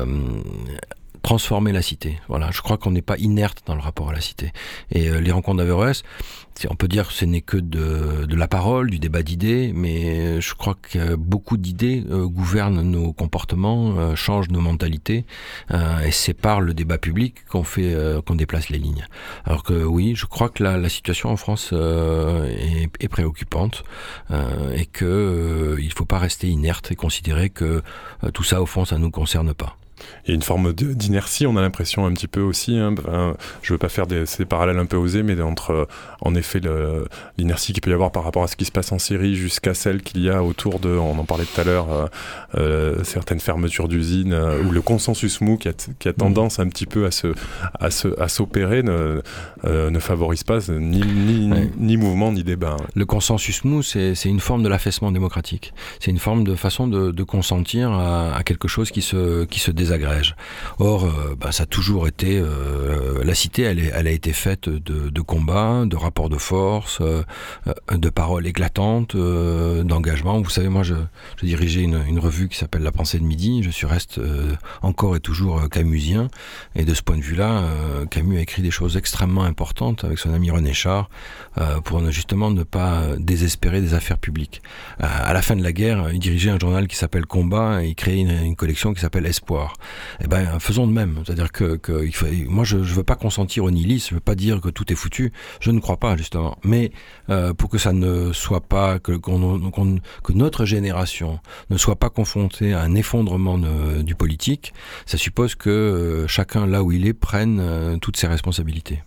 transformer la cité. Voilà, je crois qu'on n'est pas inerte dans le rapport à la cité. Et euh, les rencontres d'Averroès, on peut dire que ce n'est que de, de la parole, du débat d'idées, mais je crois que beaucoup d'idées euh, gouvernent nos comportements, euh, changent nos mentalités, euh, et c'est par le débat public qu'on fait, euh, qu'on déplace les lignes. Alors que oui, je crois que la, la situation en France euh, est, est préoccupante, euh, et que euh, il faut pas rester inerte et considérer que euh, tout ça au fond ça nous concerne pas. Il y a une forme de, d'inertie, on a l'impression un petit peu aussi, hein, ben, je veux pas faire des, des parallèles un peu osés, mais entre, en effet, le, l'inertie qu'il peut y avoir par rapport à ce qui se passe en Syrie jusqu'à celle qu'il y a autour de, on en parlait tout à l'heure, euh, euh, certaines fermetures d'usines, euh, ou le consensus mou qui a, qui a tendance un petit peu à, se, à, se, à s'opérer, ne, euh, ne favorise pas ni, ni, ouais. ni mouvement ni débat. Hein. Le consensus mou, c'est, c'est une forme de l'affaissement démocratique. C'est une forme de façon de, de consentir à, à quelque chose qui se, qui se désagrège. Or, euh, bah, ça a toujours été... Euh, la cité, elle, est, elle a été faite de, de combats, de rapports de force, euh, de paroles éclatantes, euh, d'engagement. Vous savez, moi, je, je dirigeais une, une revue qui s'appelle La Pensée de Midi. Je suis reste euh, encore et toujours camusien. Et de ce point de vue-là, euh, Camus a écrit des choses extrêmement importantes avec son ami René Char euh, pour ne, justement ne pas désespérer des affaires publiques. Euh, à la fin de la guerre, il dirigeait un journal qui s'appelle Combat et il créait une, une collection qui s'appelle Espoir. Eh ben, faisons de même. C'est-à-dire que, que il faut, moi, je ne veux pas consentir au nihilisme, je ne veux pas dire que tout est foutu. Je ne crois pas, justement. Mais euh, pour que ça ne soit pas, que, qu'on, qu'on, que notre génération ne soit pas confrontée à un effondrement de, du politique, ça suppose que euh, chacun, là où il est, prenne euh, toutes ses responsabilités.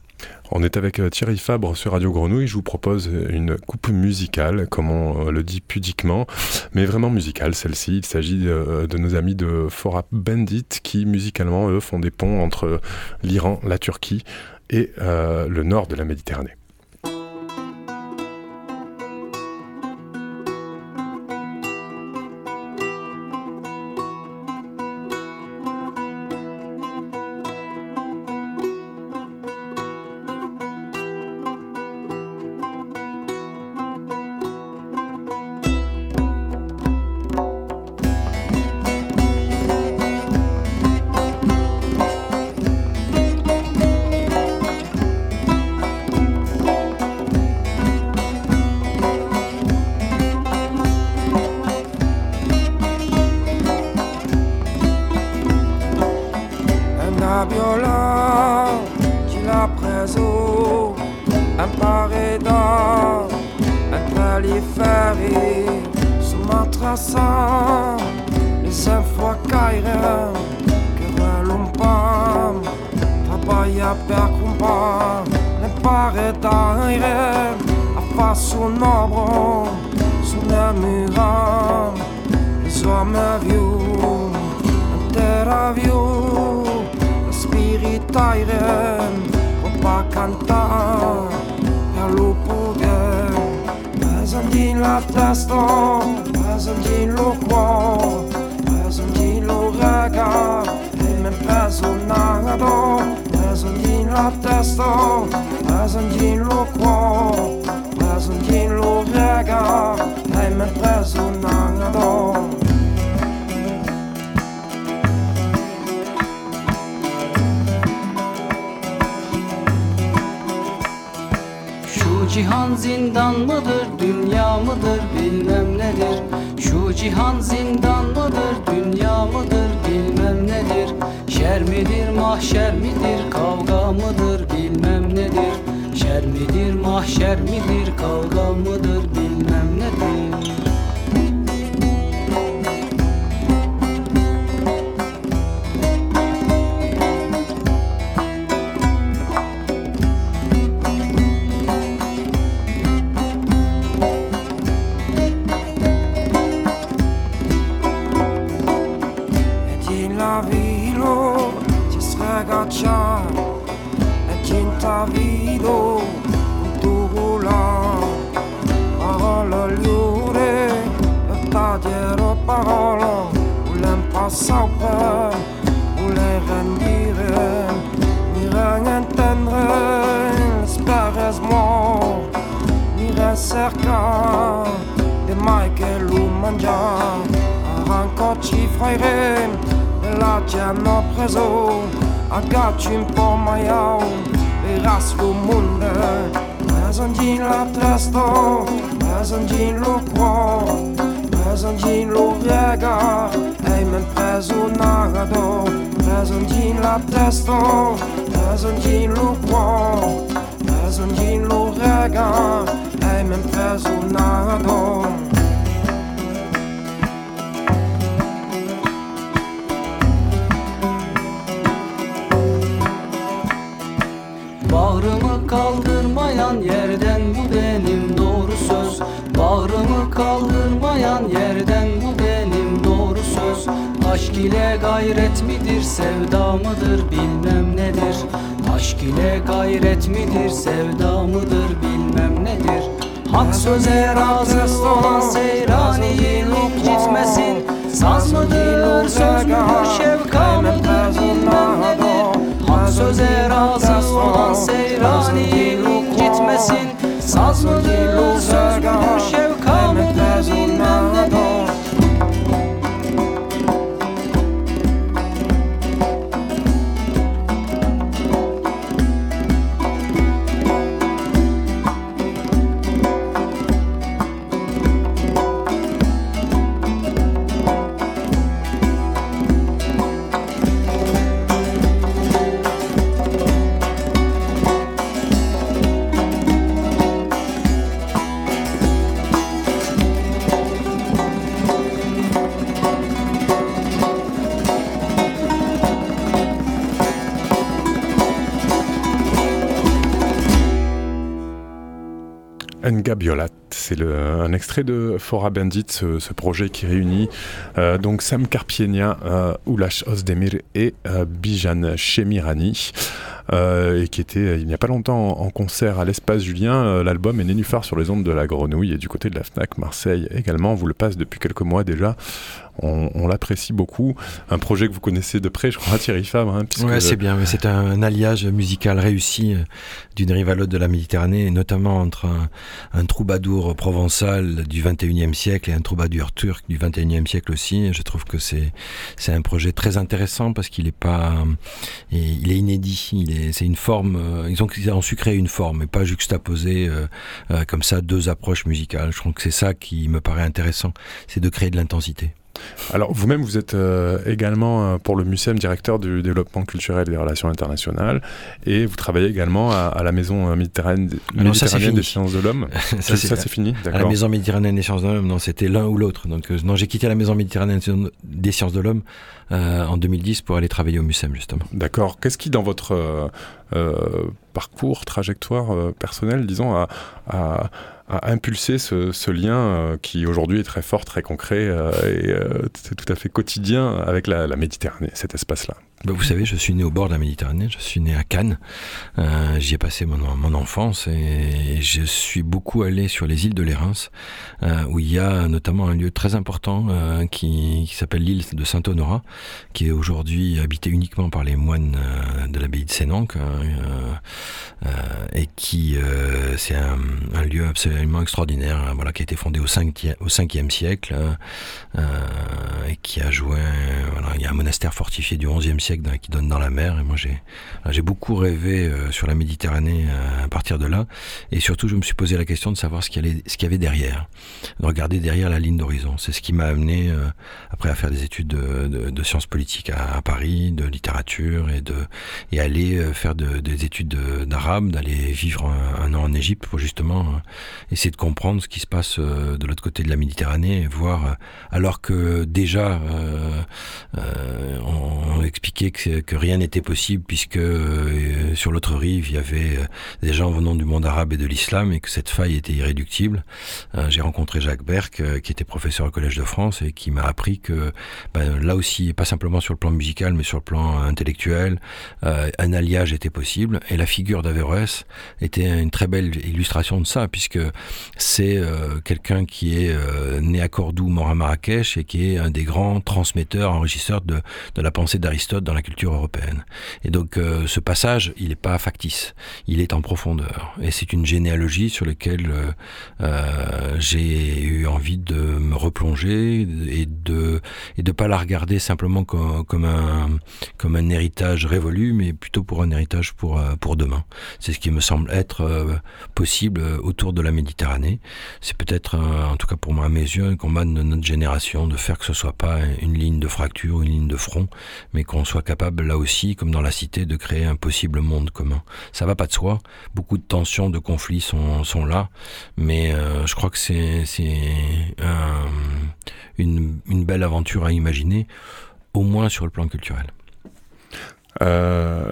On est avec Thierry Fabre sur Radio Grenouille. Je vous propose une coupe musicale, comme on le dit pudiquement, mais vraiment musicale celle-ci. Il s'agit de, de nos amis de Four Up Bandit qui, musicalement, eux, font des ponts entre l'Iran, la Turquie et euh, le nord de la Méditerranée. cihan zindan mıdır, dünya mıdır bilmem nedir. Şu cihan zindan mıdır, dünya mıdır bilmem nedir. Şer midir, mahşer midir, kavga mıdır bilmem nedir. Şer midir, mahşer midir, kavga mıdır bilmem nedir. Aggaci un po' maiau e rasco munde, mesangin la testo, mesangin lo cuore, mesangin lo rega, e men preso nagado, mesangin la testo, mesangin lo cuore, mesangin lo rega, e men preso nagado. Bağrımı kaldırmayan yerden bu benim doğru söz. Bağrımı kaldırmayan yerden bu benim doğru söz. Aşk ile gayret midir, sevda mıdır bilmem nedir. Aşk ile gayret midir, sevda mıdır bilmem nedir. Hak söze razı olan seyraniyi incitmesin. Saz mıdır, söz müdür, şevka mıdır bilmem nedir. Hak söze razı olan seyraniyi incitmesin. Saz mıdır, söz müdür, şevka mıdır bilmem nedir. Ngabiolat, c'est le, un extrait de Fora Bandit, ce, ce projet qui réunit euh, donc Sam Karpienia, euh, Ulash Ozdemir et euh, Bijan Chemirani. Euh, et qui était il n'y a pas longtemps en, en concert à l'Espace Julien. Euh, l'album est Nénuphar sur les ondes de la Grenouille, et du côté de la Fnac Marseille également. On vous le passe depuis quelques mois déjà. On, on l'apprécie beaucoup. Un projet que vous connaissez de près, je crois, Thierry Fabre. Hein, oui, c'est bien. Mais c'est un, un alliage musical réussi euh, d'une rive à l'autre de la Méditerranée, et notamment entre un, un troubadour provençal du vingt et unième siècle et un troubadour turc du vingt et unième siècle aussi. Je trouve que c'est, c'est un projet très intéressant parce qu'il est pas, il est inédit. Il est C'est une forme, euh, ils, ont, ils ont su créer une forme et pas juxtaposer euh, euh, comme ça deux approches musicales. Je trouve que c'est ça qui me paraît intéressant, c'est de créer de l'intensité. Alors vous-même, vous êtes euh, également euh, pour le MUSEM directeur du développement culturel et des relations internationales, et vous travaillez également à, à la Maison Méditerranéenne, Alors, ça, Méditerranéenne des sciences de l'homme. ça, ça, c'est fini, d'accord. À la Maison Méditerranéenne des sciences de l'homme, non, c'était l'un ou l'autre. Donc euh, non, j'ai quitté la Maison Méditerranéenne des sciences de l'homme euh, en deux mille dix pour aller travailler au MUSEM, justement. D'accord. Qu'est-ce qui, dans votre euh, euh, parcours, trajectoire euh, personnelle, disons, a, a à impulser ce, ce lien euh, qui aujourd'hui est très fort, très concret euh, et euh, c'est tout à fait quotidien avec la, la Méditerranée, cet espace-là? Bah, vous savez, je suis né au bord de la Méditerranée, je suis né à Cannes, euh, j'y ai passé mon, mon enfance et je suis beaucoup allé sur les îles de Lérins, euh, où il y a notamment un lieu très important euh, qui, qui s'appelle l'île de Saint-Honorat, qui est aujourd'hui habité uniquement par les moines euh, de l'abbaye de Sénanque, euh, euh, et qui euh, c'est un, un lieu absolument extraordinaire, hein, voilà, qui a été fondé au cinquième siècle euh, et qui a joué, voilà, il y a un monastère fortifié du onzième siècle qui donne dans la mer, et moi j'ai, j'ai beaucoup rêvé euh, sur la Méditerranée euh, à partir de là, et surtout je me suis posé la question de savoir ce qu'il y, allait, ce qu'il y avait derrière, de regarder derrière la ligne d'horizon. C'est ce qui m'a amené euh, après à faire des études de, de, de sciences politiques à, à Paris, de littérature, et, de, et aller euh, faire de, des études de, d'arabe, d'aller vivre un, un an en Égypte pour justement euh, essayer de comprendre ce qui se passe euh, de l'autre côté de la Méditerranée, et voir, euh, alors que déjà euh, euh, on, on expliquait Que, que rien n'était possible, puisque euh, sur l'autre rive il y avait euh, des gens venant du monde arabe et de l'islam, et que cette faille était irréductible. Euh, j'ai rencontré Jacques Berck, euh, qui était professeur au Collège de France, et qui m'a appris que ben, là aussi, pas simplement sur le plan musical mais sur le plan intellectuel, euh, un alliage était possible, et la figure d'Averroès était une très belle illustration de ça, puisque c'est euh, quelqu'un qui est euh, né à Cordoue, mort à Marrakech, et qui est un des grands transmetteurs, enrichisseurs de, de la pensée d'Aristote dans la culture européenne. Et donc euh, ce passage, il n'est pas factice, il est en profondeur, et c'est une généalogie sur laquelle euh, euh, j'ai eu envie de me replonger et de et de pas la regarder simplement comme, comme un comme un héritage révolu, mais plutôt pour un héritage pour pour demain. C'est ce qui me semble être euh, possible autour de la Méditerranée. C'est peut-être, euh, en tout cas pour moi, à mes yeux, un combat de notre génération, de faire que ce soit pas une ligne de fracture, une ligne de front, mais qu'on soit capable, là aussi, comme dans la cité, de créer un possible monde commun. Ça va pas de soi, beaucoup de tensions, de conflits sont, sont là, mais euh, je crois que c'est, c'est un, une, une belle aventure à imaginer, au moins sur le plan culturel. Euh...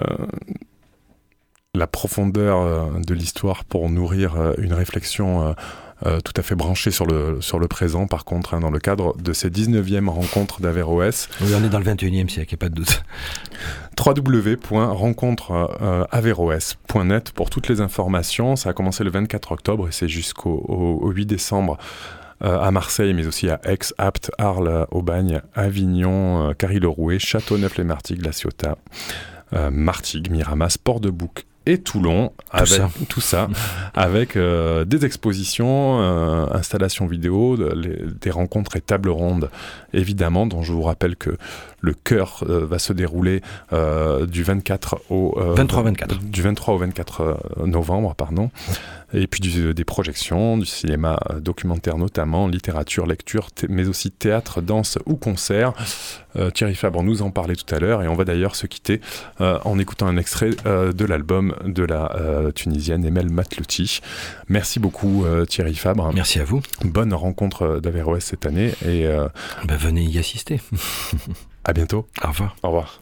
La profondeur de l'histoire pour nourrir une réflexion euh, tout à fait branchée sur le, sur le présent, par contre, hein, dans le cadre de ces dix-neuvième rencontres d'Averroès. Oui, on est dans le vingt et unième siècle, il n'y a pas de doute. w w w point rencontre averroès point net pour toutes les informations. Ça a commencé le vingt-quatre octobre et c'est jusqu'au au, au huit décembre. Euh, à Marseille, mais aussi à Aix, Apt, Arles, Aubagne, Avignon, euh, Carry-le-Rouet, Châteauneuf-les-Martigues, La Ciotat, euh, Martigues, Miramas, Port-de-Bouc et Toulon, tout avec ça, tout ça avec euh, des expositions, euh, installations vidéo, de, les, des rencontres et tables rondes, évidemment, dont je vous rappelle que le chœur euh, va se dérouler euh, du vingt-quatre au euh, vingt-trois vingt-quatre du vingt-trois au vingt-quatre novembre, pardon. Et puis du, des projections, du cinéma documentaire notamment, littérature, lecture, t- mais aussi théâtre, danse ou concert. Euh, Thierry Fabre nous en parlait tout à l'heure, et on va d'ailleurs se quitter euh, en écoutant un extrait euh, de l'album de la euh, Tunisienne Emel Matlouti. Merci beaucoup euh, Thierry Fabre. Merci à vous. Bonne rencontre d'Averroès cette année, et euh, ben, venez y assister. À bientôt. Au revoir. Au revoir.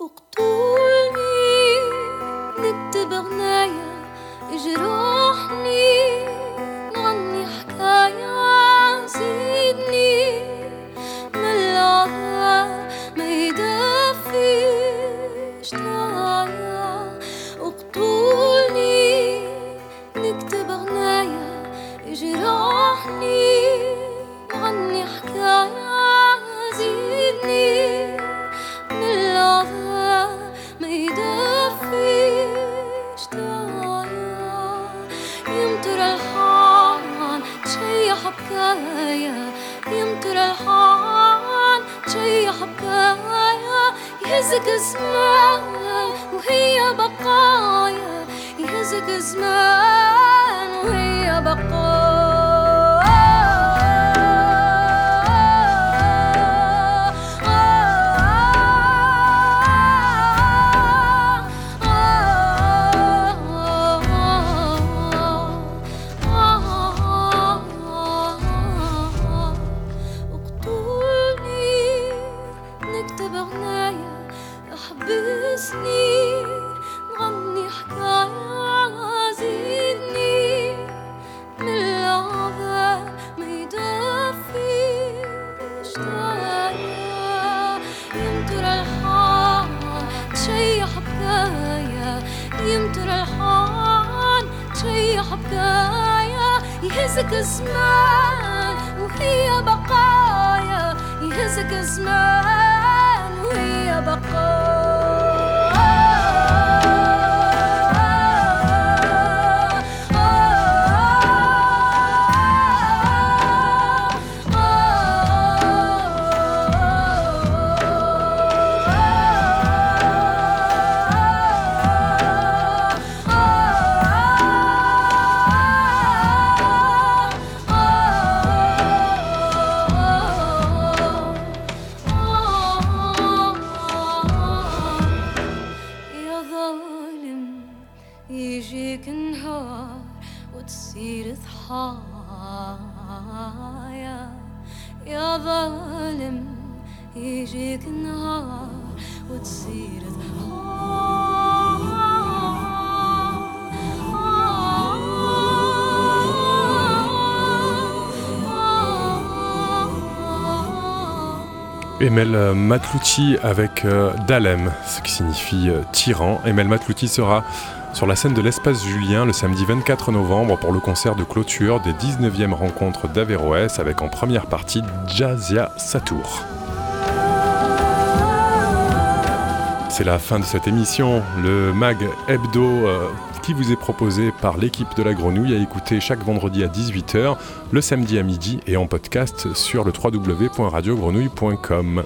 اقتلني نكتب غناية اجرحني نغني حكاية زيدني من العذاب ما يدفيش دايا اقتلني نكتب غناية اجرحني نغني حكاية زيدني من العذاب ما يدفيش دايا يمطر الحان تشيح بكايا يمطر الحان تشيح بكايا يهزك زمان وهي بقايا يهزك زمان وهي بقايا نغني حكاية زيدني من العذاب ما يدفيش دايا يمطر الحان تشيح بكايا يمطر الحان تشيح بكايا يهزك زمان وهي بقايا يهزك زمان وهي بقايا يجيك نهار وتصير ضحايا يا ظالم يجيك نهار وتصير Emel Matlouti avec euh, Dalem, ce qui signifie euh, tyran. Emel Matlouti sera sur la scène de l'Espace Julien le samedi vingt-quatre novembre pour le concert de clôture des dix-neuvièmes rencontres d'Averroès avec en première partie Jazia Satour. C'est la fin de cette émission, le Mag Hebdo euh, qui vous est proposé par l'équipe de la Grenouille à écouter chaque vendredi à dix-huit heures, le samedi à midi et en podcast sur le w w w point radio grenouille point com.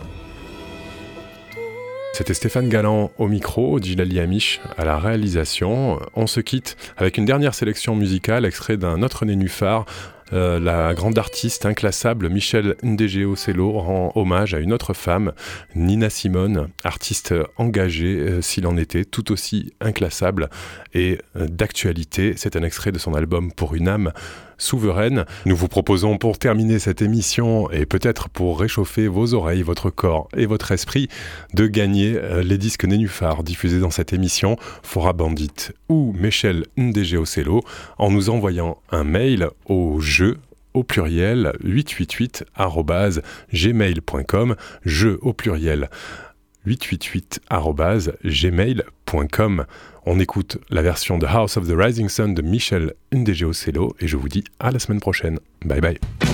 C'était Stéphane Galland au micro, Djilali Amish à la réalisation. On se quitte avec une dernière sélection musicale, extrait d'un autre nénuphar. Euh, la grande artiste inclassable Michel Ndegeocello rend hommage à une autre femme, Nina Simone, artiste engagée, euh, s'il en était, tout aussi inclassable et euh, d'actualité. C'est un extrait de son album Pour une âme souveraine. Nous vous proposons pour terminer cette émission et peut-être pour réchauffer vos oreilles, votre corps et votre esprit, de gagner euh, les disques nénuphars diffusés dans cette émission, Fora Bandit ou Michel Ndegeocello, en nous envoyant un mail au jeu au pluriel huit cent quatre-vingt-huit arobase gmail point com, jeu au pluriel huit cent quatre-vingt-huit arobase gmail point com. On écoute la version de House of the Rising Sun de Michel Ndegeocello et je vous dis à la semaine prochaine. Bye bye.